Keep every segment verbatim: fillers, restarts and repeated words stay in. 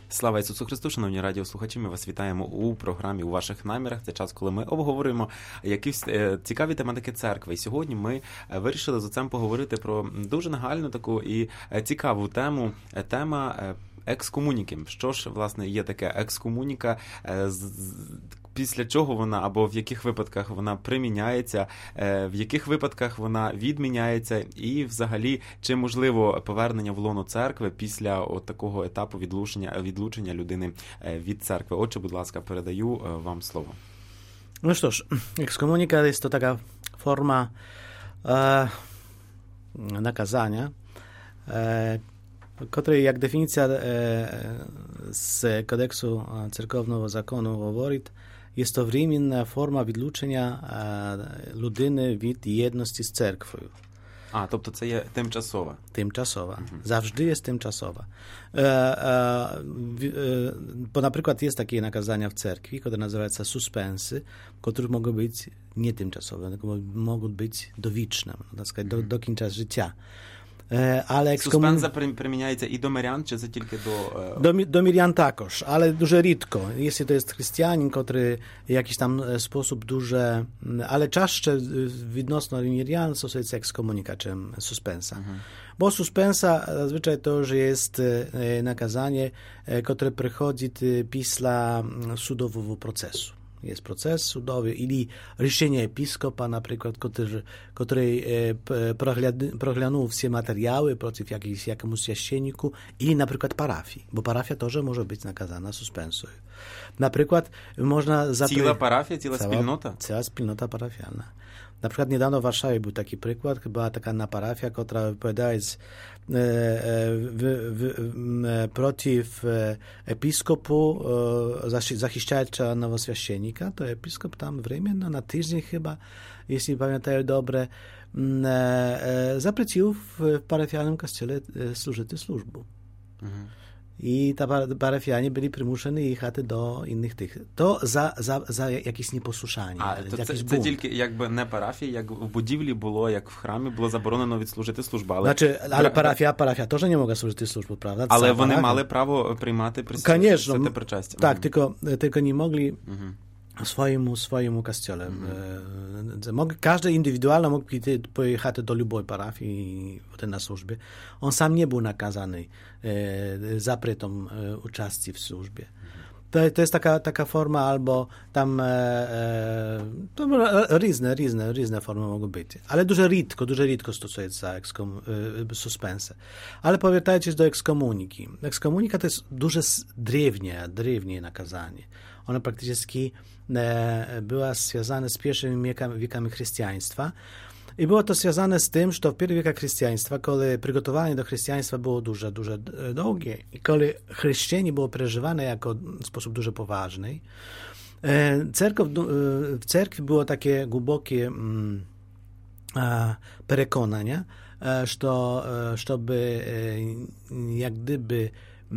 Слава Ісусу Христу, шановні радіослухачі, ми вас вітаємо у програмі «У ваших намірах». Це час, коли ми обговорюємо якісь цікаві тематики церкви. І сьогодні ми вирішили з отцем поговорити про дуже нагальну таку і цікаву тему. Тема екскомуніки. Що ж, власне, є таке екскомуніка, після чого вона, або в яких випадках вона приміняється, в яких випадках вона відміняється, і взагалі, чи можливо повернення в лоно церкви після от такого етапу відлучення, відлучення людини від церкви. Отже, будь ласка, передаю вам слово. No cóż, ekskomunika jest to taka forma e, nakazania, e, której, jak definicja e, z kodeksu cerkownego zakonu mówi, jest to временна forma відлучення e, людини від єдності з церквою. А, тобто це є тимчасова. Тимчасова. Mhm. Zawsze jest tymczasowa. E, e, e, bo na przykład jest takie nakazania w cerkwi, które nazywa się suspensy, które mogą być nie tymczasowe, tylko mogą być dowiczne, na przykład do, do końca życia. Ale ekskomun... Суспенза приміняється і до мирян, чи це тільки до... До, до мирян також, ale дуже рідко. Jeśli to jest chrześcijanin, który w jakiś tam sposób duże, ale czaszcze відносно мирян стосується ekskomunika, czym suspensa. Mhm. Bo suspensa zazwyczaj to już jest nakazanie, które przychodzi після судового procesu. Jest proces sudowy, ili решение episkopa, na przykład, który, który proglądał wszystkie materiały przeciw jakiejś, jakiemuś święcenniku, ili na przykład parafii, bo parafia też może być nakazana suspensją. Na przykład można... Zapre... Cała parafia, cała wspólnota? Cała wspólnota parafialna. Na przykład niedawno w Warszawie był taki przykład, była taka na parafia, która wypowiadała z, e, w, w, w, przeciw episkopu, e, zachiszczająca nowoswieszczennika, to episkop tam временно, na tydzień chyba, jeśli pamiętają dobre, e, e, zaprecił w parafialnym kościele służyć służbę. Mhm. I ta parafianie byli przymuszeni jechać do innych tych. To za, za, za jakieś nieposłuszanie. А, то це, це тільки якби не парафія, як в будівлі було, як в храмі було заборонено відслужити службу. Але, znaczy, ale parafia, parafia też nie mogła służyć służbę, prawda? Але Cała вони parafia. мали право приймати святе причастя. Tak, mhm. tylko, tylko nie mogli mhm. swojemu, swojemu kościele. Mhm. Każdy indywidualnie mógł pojechać do любой parafii na służbie. On sam nie był nakazany e, zapretą e, uczestnictwa w służbie. To, to jest taka, taka forma, albo tam e, e, to różne, różne, różne formy mogą być. Ale dużo rzadko, dużo rzadko stosuje się ekskom, e, suspensę. Ale powracając do ekskomuniki. Ekskomunika to jest duże drewnie, drewnie nakazanie. Ona praktycznie e, była związana z pierwszymi wiekami, wiekami chrześcijaństwa. I było to związane z tym, że w pierwszych wiekach chrześcijaństwa, kiedy przygotowanie do chrześcijaństwa było duże, duże długie i kiedy chrzczenie było przeżywane jako w sposób dużo poważny, cerkow, w cerkwi było takie głębokie przekonanie, że żeby jak gdyby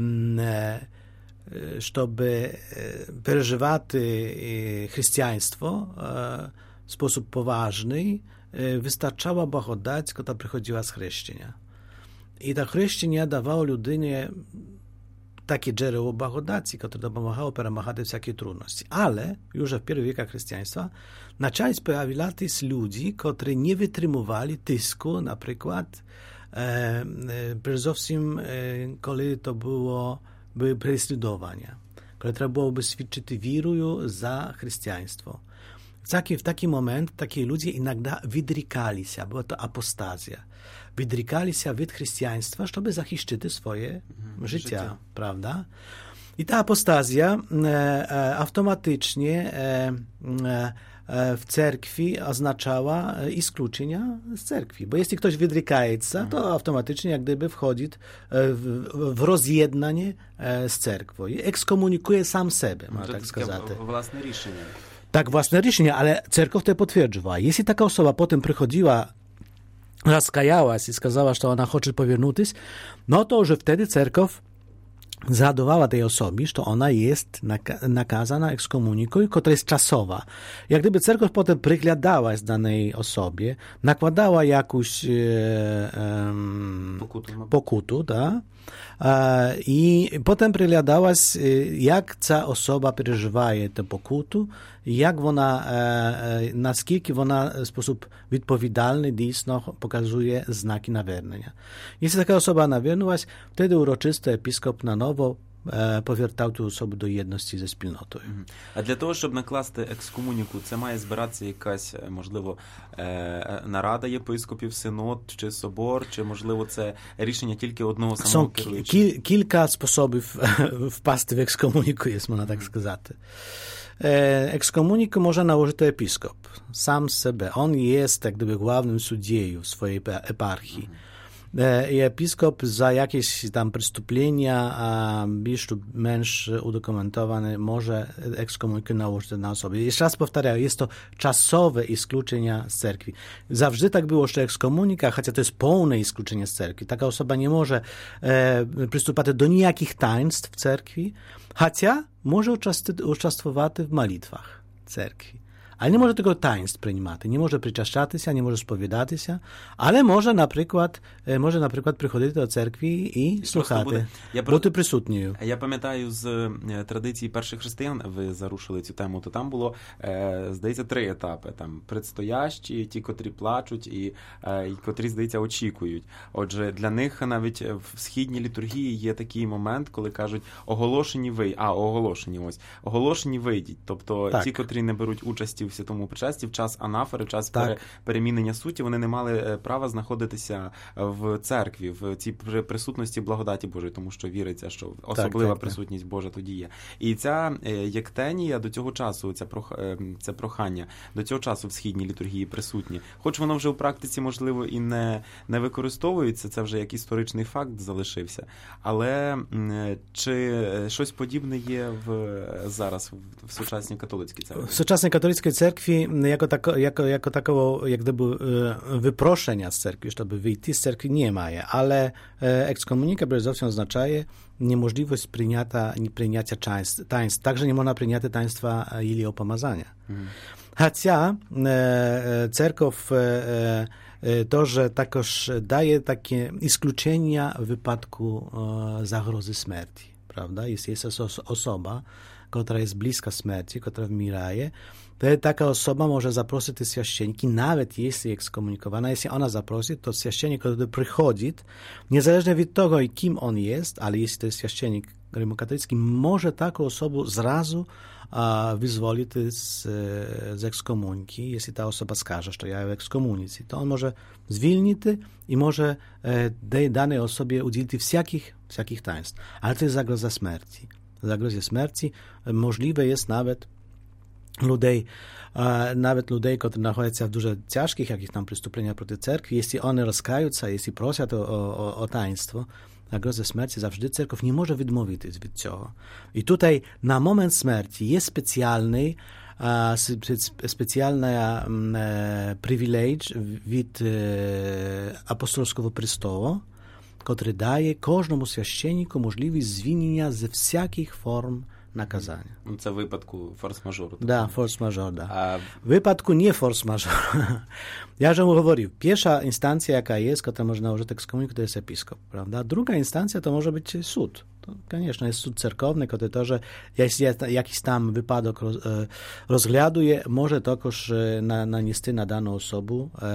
żeby przeżywać chrześcijaństwo w sposób poważny, wystarczała błagodać, która przychodziła z chrzczenia. I ta chrzczenia dawało ludynie takie dzieło błagodacji, które pomagało przemagać wszelkie trudności. Ale już w pierwszych wiekach chrześcijaństwa zaczęli pojawiać się ludzie, którzy nie wytrzymywali tysku, na przykład e, przede wszystkim, e, kiedy to było, były prześladowania, kiedy trzeba byłoby świadczyć wirują za chrześcijaństwo. W taki, w taki moment takie ludzie inakda wydrykali się, była to apostazja. Wydrykali się od chrześcijaństwa, żeby zachiszczyć swoje mhm, życia, życie. Prawda? I ta apostazja e, e, automatycznie e, e, w cerkwi oznaczała iskluczenia z cerkwi. Bo jeśli ktoś wydrykaje się, to automatycznie jak gdyby wchodzi w, w rozjednanie z cerkwą. I ekskomunikuje sam siebie, ma tak сказати. Własne решение. Tak, własne решение, ale cerkow to potwierdziła. Jeśli taka osoba potem przychodziła, rozkajała się i сказала, że ona chce powrócić, no to już wtedy cerkow zadawała tej osobie, że ona jest nakazana ekskomuniką, która jest czasowa. Jak gdyby cerkow potem przyglądała się danej osobie, nakładała jakąś e, e, pokutu, pokutu da, I potem приглядалась, як ця особа переживає ту покуту, як вона, наскільки вона в спосіб відповідальний дійсно показує знаки навернення. Якщо така особа навернулась, тоді урочисто епіскоп наново повертав ту особу до єдності зі спільнотою. А для того, щоб накласти екскомуніку, це має збиратися якась, можливо, нарада єпископів, синод, чи собор, чи, можливо, це рішення тільки одного самого керуючого? Są kilka sposobów wpaść w ekskomuniku, jest można tak сказати. Ekskomuniku może nałożyć to episkop, sam z siebie. On jest jak gdyby głównym sędzią w swojej eparchii. I episkop za jakieś tam przestępstwa, a bільш lub mniejsz udokumentowane, może ekskomunikę nałożyć na osobę. Jeszcze raz powtarzam, jest to czasowe wykluczenie z cerkwi. Zawsze tak było, że ekskomunika, chociaż to jest pełne wykluczenie z cerkwi. Taka osoba nie może e, przystępować do nijakich taństw w cerkwi, chociaż może uczestniczyć w malitwach cerkwi. Ale nie może tego taństw приймати, nie może причащатися, nie może сповідатися, але може, наприклад, може, наприклад, приходити до церкви і слухати, буде... Я бути присутньою. Я пам'ятаю з традиції перших християн, ви зарушили цю тему, то там було, здається, три етапи. Там предстоящі, ті, котрі плачуть, і, і котрі, здається, очікують. Отже, для них навіть в східній літургії є такий момент, коли кажуть, оголошені ви, а, оголошені ось, оголошені вийдіть. Тобто так. Ті, котрі не беруть участі в святому причасті, в час анафори, в час пере, перемінення суті, вони не мали права знаходитися в церкві, в цій присутності благодаті Божої, тому що віриться, що особлива так, так, присутність Божа тоді є. І ця єктенія до цього часу, ця прох, це прохання, до цього часу в східній літургії присутні. Хоч воно вже в практиці, можливо, і не, не використовується, це вже як історичний факт залишився, але чи щось подібне є в, зараз в сучасній католицькій церкві? W sучасній католицькій церкві jako, tako, jako, jako takiego jak gdyby wyproszenia z cerkwi, żeby wyjść z cerkwi nie ma, ale ekskomunika bezowcem oznacza niemożliwość przyjęcia, przyjęcia taństw. Także nie można przyjąć taństwa ili opomazania. Mhm. Chociaż cerkow to, że takoż daje takie wykluczenia w wypadku zagrozy śmierci, prawda? Jest, jest osoba, która jest bliska śmierci, która wmieraje, to taka osoba może zaprosić te święcieniki, nawet jeśli jest ekskomunikowana. Jeśli ona zaprosi, to święcienik, który przychodzi, niezależnie od tego, kim on jest, ale jeśli to jest święcienik rzymskokatolicki, może taką osobę zrazu a, wyzwolić z, z ekskomuniki. Jeśli ta osoba skaże, że ja w ekskomunicji, to on może zwolnić i może e, danej osobie udzielić wszelkich, wszelkich taństw. Ale to jest zagroza śmierci. Zagrozie śmierci możliwe jest nawet ludzi, nawet ludzi, którzy znajdują się w дуже ciężkich jakichś tam przestępstwach przeciw cerkwi, jeśli one rozkają się, jeśli proszą o, o, o taństwo, zagrozę śmierci zawsze cerkiew nie może odmówić od tego. I tutaj na moment śmierci jest specjalny specjalny przywilej od apostolskiego prestołu, który daje każdemu święcieniku możliwość zwolnienia ze wszelkich form nakazania. Це в випадку форс-мажору. Да, форс-мажор, да. А... W wypadku nie fors-major. Ja już mówił, pierwsza instancja, jaka jest, która można użyć ekskomuniki, to jest episkop, prawda? Druga instancja to może być sąd. To, конечно, jest sąd cerkowny, który to, że jeśli jakiś tam wypadek roz, rozgladuje, może tokoż na, nanieść na daną osobę e,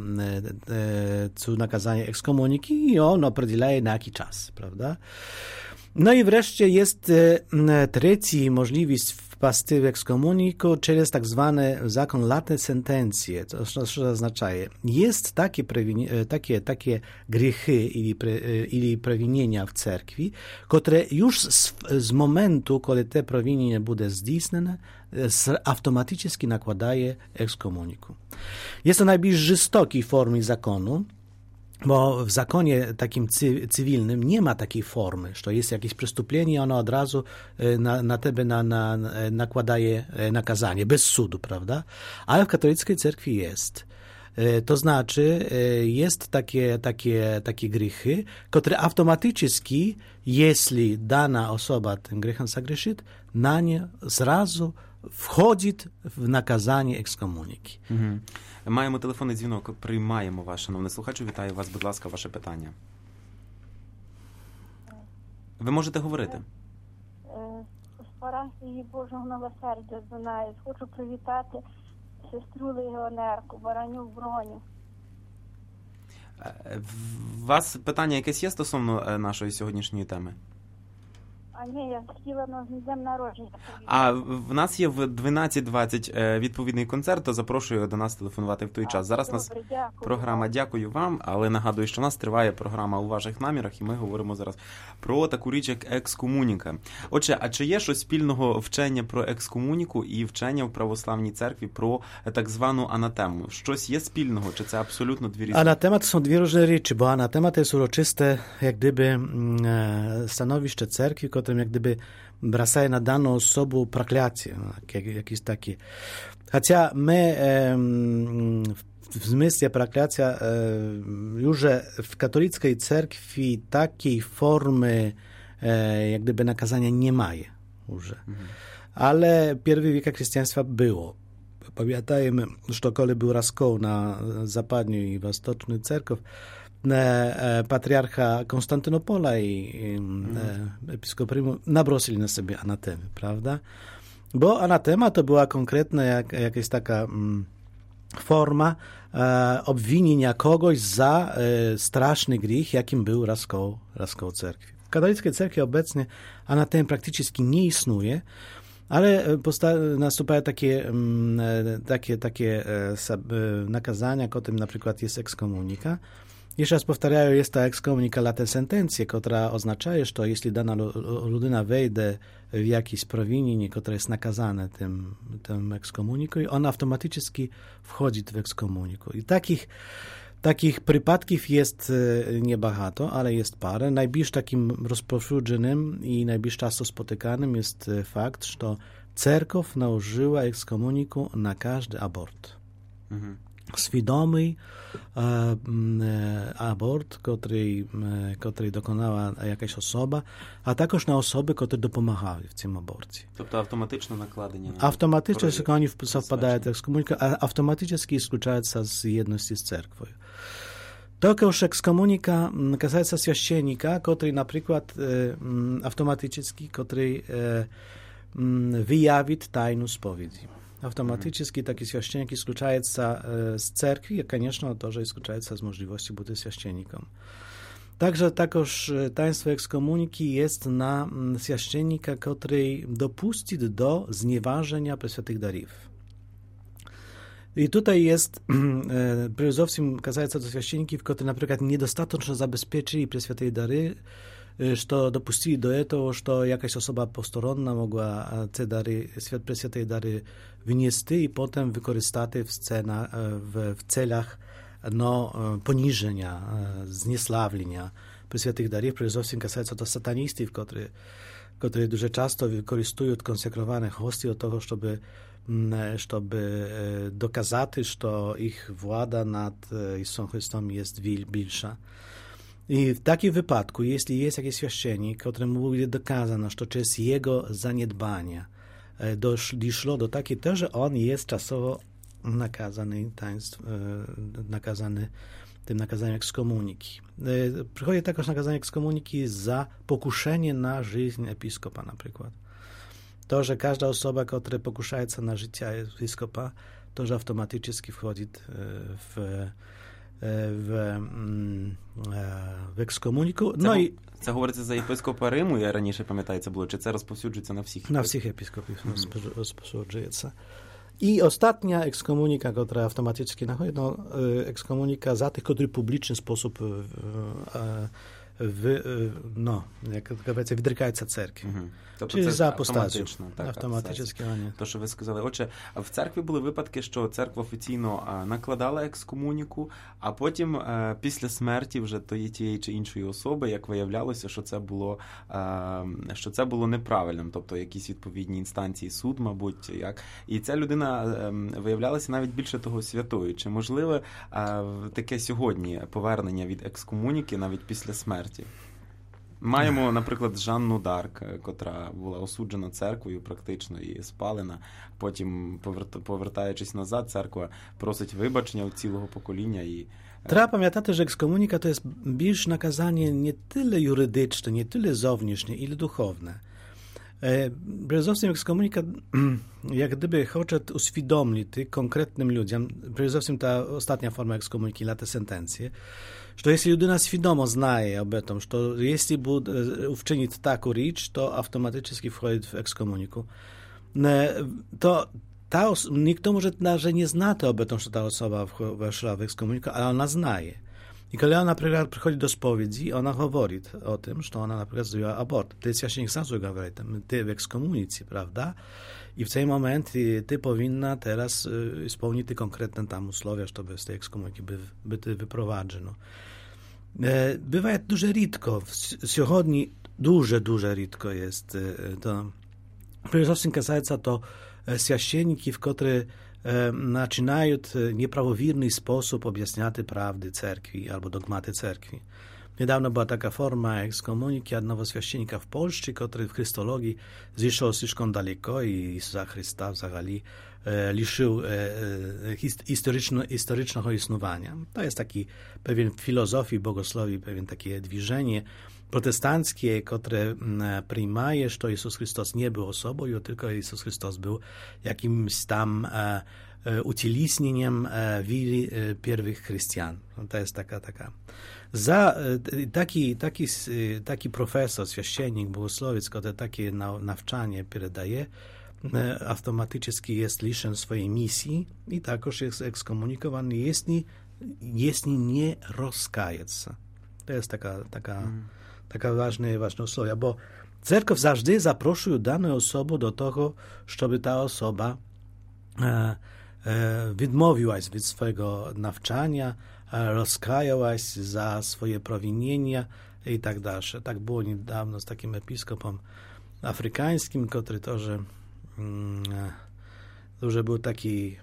e, e, nakazanie ekskomuniki i on określa na jaki czas, prawda? No i wreszcie jest e, trzeci możliwość wpaści w ekskomuniku przez tak zwany zakon late sentencje. To co oznacza? Jest takie, takie, takie grzechy ili, ili przewinienia w cerkwi, które już z, z momentu, kiedy te przewinienie będzie zdійснene, automatycznie nakładaje ekskomuniku. Jest to najbardziej żestokiej formie zakonu, bo w zakonie takim cywilnym nie ma takiej formy, że jest jakieś przestępstwo, ono od razu na, na tebe na, na, nakładaje nakazanie, bez sudu, prawda? Ale w katolickiej cerkwi jest. To znaczy, jest takie, takie, takie grzechy, które automatycznie, jeśli dana osoba tym grzechem zagrzeszyć, na nie zrazu wchodzi w nakazanie ekskomuniki. Mhm. Маємо телефонний дзвінок, приймаємо вас, шановний слухачу. Вітаю вас, будь ласка, ваше питання. Ви можете говорити. З парафії Божого Милосердя з Дунаєць хочу привітати сестру легіонерку Баранюк Броню. У вас питання якесь є стосовно нашої сьогоднішньої теми? А ні, я хотіла на день народження. А в нас є в дванадцять двадцять відповідний концерт, то запрошую до нас телефонувати в той час. Зараз Добре, нас дякую. програма «Дякую вам», але нагадую, що у нас триває програма «У ваших намірах», і ми говоримо зараз про таку річ, як екскомуніка. Отже, а чи є щось спільного вчення про екскомуніку і вчення в православній церкві про так звану анатему? Щось є спільного, чи це абсолютно дві різні? Anatema to są dwie różne rzeczy, bo anatema to jest uroczyste, jak gdyby stanowište cerkwi, którym jak gdyby бросає на дану особу прокляття, якісь такі. Хоча ми в змислі прокляття вже в католицькій церкві такої форми як gdyby nakazania nie має вже. Ale pierwszy wiek chrześcijaństwa było. Pamiętajmy, że kiedy był rozkol na zapadnią i wschodnią cerkiew, patriarcha Konstantynopola i mm. episkop Rymu nabrosili na sobie anatemy, prawda? Bo anatema to była konkretna jak, jakaś taka mm, forma e, obwinienia kogoś za e, straszny grzech, jakim był rozkoł, rozkoł cerkwi. W katolickiej cerkwi obecnie anatem praktycznie nie istnieje, ale posta- następują takie, mm, takie, takie e, sab- nakazania, którym na przykład jest ekskomunika. Jeszcze raz powtarzają, jest to ekskomunika latem sentencje, która oznacza, że jeśli dana ludyna wejdzie w jakieś prowinienie, które jest nakazane tym, tym ekskomuniką, ona automatycznie wchodzi w ekskomuniku. I takich, takich przypadków jest niebahato, ale jest parę. Najbliżej takim rozpowszechnianym i najbliżej często spotykanym jest fakt, że cerkow nałożyła ekskomuniku na każdy abort. Mhm. Świadomy e, abort, który, który dokonała jakaś osoba, a także na osoby, które dopomagały w tym aborcji. Тобто автоматично накладення? Автоматично, jeśli oni совпадают z ekskomuniką, a automatycznie исключаются z jedności z cerkwią. Tylko już ekskomunika kazается święcennika, który na przykład e, automatycznie, który e, wyjawi tajną spowiedzi. Automatycznie taki święcennik исключается z cerkwi, a koniecznie to, że исключается z możliwości bycia święcennikiem. Także takoż taństwo ekskomuniki jest na święcennika, który dopuści do znieważenia Prесвятых darów. I tutaj jest przede wszystkim kazается do święcenników, którzy na przykład niedostatecznie zabezpieczyli Prесвятые dary, что допустили до этого, что jakaś osoba postronna mogła te dary, Prесвятые dary wynieść i potem wykorzystać w, scena, w, w celach no, poniżenia, zniesławienia Prесвятых darów. Przede wszystkim kazается do satanistów, którzy, którzy dużo często wykorzystują konsekrowane hostie do tego, żeby, żeby dokazać, że ich władza nad Jezusem Chrystusem jest większa. I w takim wypadku, jeśli jest jakiś święcennik, któremu będzie dokazano, że to jest jego zaniedbanie, doszło do takiej też, że on jest czasowo nakazany, taństw, nakazany tym nakazaniem ekskomuniki. Przychodzi także nakazanie ekskomuniki za pokuszenie na życie episkopa na przykład. To, że każda osoba, która pokusza się na życie episkopa, to, że automatycznie wchodzi w В, в екскомуніку. Це, ну, і... це говориться за єпископа Риму, я раніше пам'ятаю, це було, чи це розповсюджується на всіх? На всіх єпископів mm-hmm. розповсюджується. I ostatnia ekskomunika, która automatycznie nachodzi, no, ekskomunika za tych, którzy w publiczny sposób w, no, jak говорится, відрікаються церкви. Угу. Тобто Czyli це za автоматично. Так, автоматично, а ні. То, що ви сказали. Отже, в церкві були випадки, що церква офіційно накладала екскомуніку, а потім після смерті вже тієї чи іншої особи, як виявлялося, що це було, що це було неправильним, тобто якісь відповідні інстанції, суд, мабуть, як. І ця людина виявлялася навіть більше того святою. Чи можливе таке сьогодні повернення від екскомуніки навіть після смерті? Маємо, наприклад, Жанну Дарк, котра була осуджена церквою практично і спалена. Потім, повертаючись назад, церква просить вибачення у цілого покоління. І... Треба пам'ятати, що екскомуніка – to jest більш наказання не тільки юридичне, не тільки зовнішнє, але духовне. Przede wszystkim ekskomunika jak gdyby chce uświadomić konkretnym ludziom, przede wszystkim ta ostatnia forma ekskomuniki, late sentencje, że jeśli ludyna świadomo znaje o tym, że jeśli bude uczynić taką rzecz, to automatycznie wchodzi w ekskomuniku, to ta os- nikt może że nie zna to o tym, że ta osoba weszła w ekskomuniku, ale ona znaje. I kiedy ona przychodzi do spowiedzi, ona mówi o tym, że ona na przykład zrobiła abort. To jest święcienik sam mówi, ty w ekskomunicji, prawda? I w ten moment ty, ty powinna teraz y, spełnić konkretne tam usłowia, żeby z tej ekskomuniki by, by ty wyprowadzono. E, bywa dużo rzadko. Сегодня dużo, dużo rzadko jest to. Przede wszystkim касается to święcieników, które zaczynają w nieprawowierny sposób objaśniać prawdy cerkwi albo dogmaty cerkwi. Niedawno była taka forma ekskomuniki jednego święcienika w Polsce, który w chrystologii zeszł слишком daleko i Jezusa Chrysta w zagali liczył historycznego istnienia. To jest taki pewien filozofii, bogosłowii, pewien takie dwiżenie protestanckie, które przyjmuje, że Jezus Chrystus nie był osobą, i tylko Jezus Chrystus był jakimś tam ucieleśnieniem wiary pierwszych chrześcijan. To jest taka, taka. Za taki, taki, taki profesor, święcennik, bogosłowiec, który takie nauczanie передає, automatycznie jest liczony swojej misji i також jest ekskomunikowany, jeśli, jeśli nie rozkaje się. To jest taka, taka, mm. taka ważna, ważna usłowie, bo cerkiew zawsze zapraszuje daną osobę do tego, żeby ta osoba e, e, odmówiła się od swojego nauczania, rozkajała się za swoje prowinienia i tak dalej. Tak było niedawno z takim episkopem afrykańskim, który to, że że był taki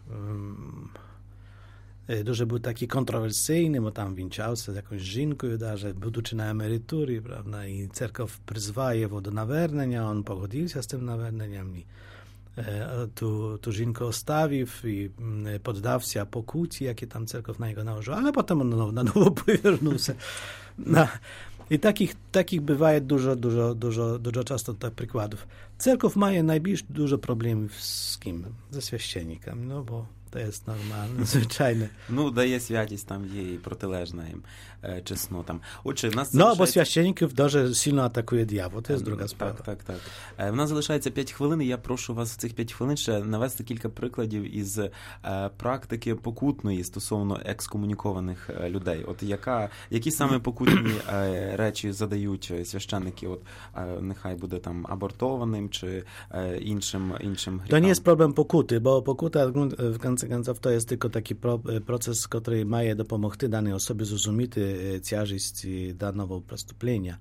że był taki kontrowersyjny, bo tam wieńczał się z jakąś żynką, że będący na emeryturze, prawda, i cerkiew przyzwała jego do nawernienia, on pogodził się z tym nawernieniem i tu, tu żynkę ostawił i poddał się pokucie, jakie tam cerkiew na niego nałożyła, ale potem on na nowo powierzył się. No. I takich, takich bywa dużo, dużo, dużo, dużo często tak przykładów. Cerkiew ma najbliżej dużo problemów z kim? Ze święcennikami, no bo to jest normalne, zwyczajne. Ну, дає святість, там є і протилежна їм чеснотам. Отже, в нас No, залишається... bo święcenników дуже сильно атакує диявол, to jest druga sprawa. Так, так, так. В нас залишається п'ять хвилин, і я прошу вас в цих п'ять хвилин ще навести кілька прикладів із практики покутної стосовно екскомунікованих людей. От яка, які саме покутні речі задають священники, от нехай буде там абортованим чи іншим, іншим гріхам? To nie jest problem pokuty, bo pokuta w końcu końców to jest tylko taki pro, proces, który ma dopomogти danej osobie zrozumieć ciężkość danego przestępstwa.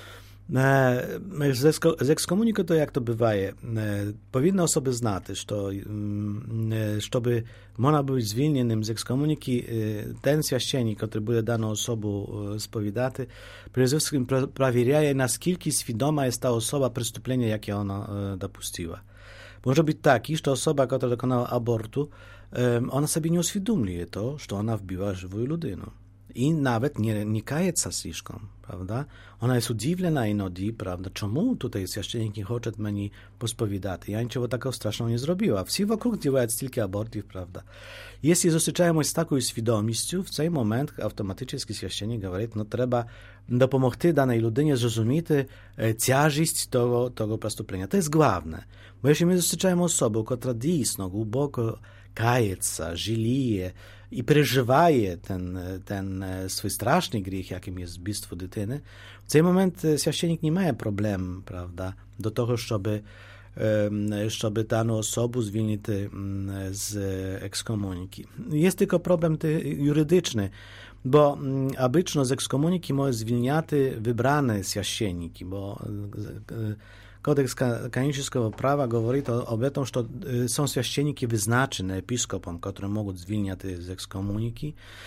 Z ekskomuniku to jak to bywa, powinny osoby znać, że żeby można być zwolnionym z ekskomuniki, ten święcennik, który będzie daną osobą spowiadać, przede wszystkim sprawdza, na skilki świadoma jest ta osoba przestępstwa, jakie ona dopuściła. Może być taki, że osoba, która dokonała abortu, ona sobie nie uświadomuje to, że ona wbiła żywą ludynę. I nawet nie, nie kaje się слишком, prawda? Ona jest udziwlona inodzi, prawda? Czemu tutaj święcennik nie chce mnie pospowiadać? Ja niczego takiego strasznego nie zrobiła. Wszyscy wokół działają tylko abortów, prawda? Jeśli zostyczają z taką świadomością, w ten moment automatycznie święcennik mówi, no trzeba dopomogти danej ludynie zrozumieć ciężkość tego, tego przestępstwa. To jest główne. Bo jeśli my zostyczają osobę, która dійсно głęboko kaje się, żaluje i przeżywaje ten, ten swój straszny grzech, jakim jest zabójstwo dziecka, w ten moment święcennik nie ma problemu, prawda, do tego, żeby, żeby daną osobę zwolnić z ekskomuniki. Jest tylko problem jurydyczny, bo obyczajno z ekskomuniki może zwolniać wybrane święcenniki, bo Kodeks kanonicznego prawa mówi o tym, że są święcenniki wyznaczone episkopom, które mogą zwolnić z ekskomuniki.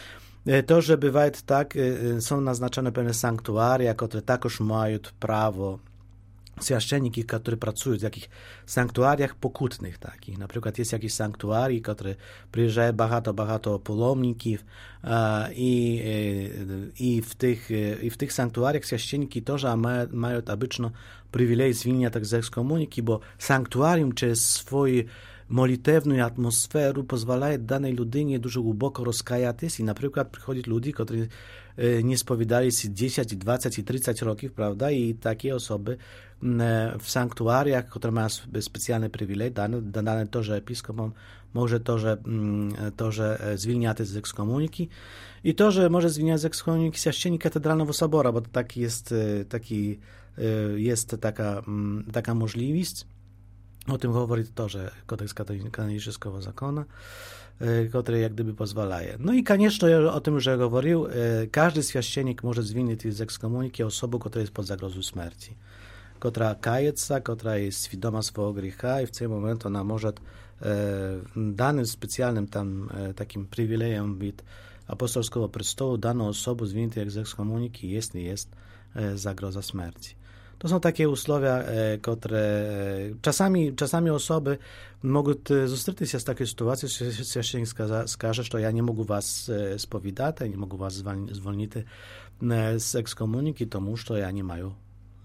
To, że bywa tak, są naznaczone pewne sanktuaria, które також mają prawo, święcienniki, którzy pracują w jakich sanktuariach pokutnych takich. Na przykład jest jakiś sanktuarii, który przyjeżdża bardzo, bardzo pаломників, i, i, w tych, i w tych sanktuariach święcienniki też mają obyczajno przywilej zwolnienia z ekskomuniki, bo sanktuarium przez swoje molitewną atmosferę pozwala danej ludynie dużo głęboko rozkajać i na przykład przychodzić ludzi, którzy nie spowiadali się dziesięć, dwadzieścia i trzydzieści roków, prawda, i takie osoby w sanktuariach, które mają specjalny przywilej, dane, dane to, że episkopom może to, że, to, że zwilniać z ekskomuniki i to, że może zwilniać z ekskomuniki święciennik katedralnego sobora, bo to taki jest, taki, jest taka, taka możliwość. O tym mówi to, że kodeks kanonicznego zakona, który jak gdyby pozwala. No i koniecznie o tym już mówił, każdy święciennik może zwolnić z ekskomuniki osobę, która jest pod zagrozą śmierci, która kaje się, która jest świadoma swojego grzechu i w tym momencie ona może danym specjalnym tam takim przywilejem od apostolskiego prestołu daną osobę zwolnić z ekskomuniki, jeśli jest zagroza śmierci. To są takie usłowia, które czasami, czasami osoby mogą zostać się z takiej sytuacji, że święciennik skaże, że ja nie mogę was spowiadać, ja nie mogę was zwolnić z ekskomuniki, tomu, że ja nie mają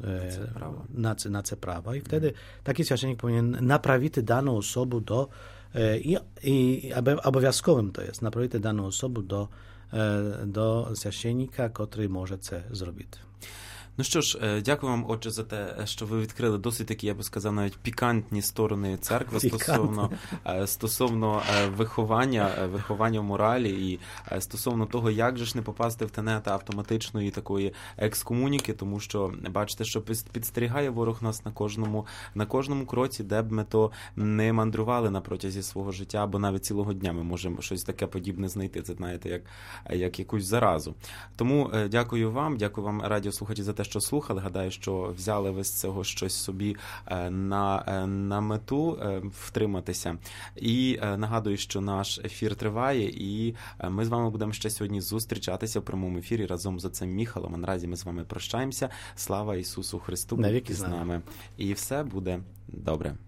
na co, na co prawa. I wtedy taki święciennik powinien naprawić daną osobę do, i, i obowiązkowym to jest, naprawić daną osobę do, do święciennika, który może to zrobić. Ну що ж, дякую вам, отже, за те, що ви відкрили досить такі, я би сказав, навіть пікантні сторони церкви стосовно, стосовно виховання, виховання в моралі і стосовно того, як же ж не попасти в тенета автоматичної такої екскомуніки, тому що, бачите, що підстерігає ворог нас на кожному, на кожному кроці, де б ми то не мандрували на протязі свого життя, або навіть цілого дня ми можемо щось таке подібне знайти, це, знаєте, як, як якусь заразу. Тому дякую вам, дякую вам, радіослухачі, за те, що слухали. Гадаю, що взяли ви з цього щось собі на, на мету втриматися. І нагадую, що наш ефір триває, і ми з вами будемо ще сьогодні зустрічатися в прямому ефірі разом з отцем Міхалом. А наразі ми з вами прощаємося. Слава Ісусу Христу, будьте з нами. І все буде добре.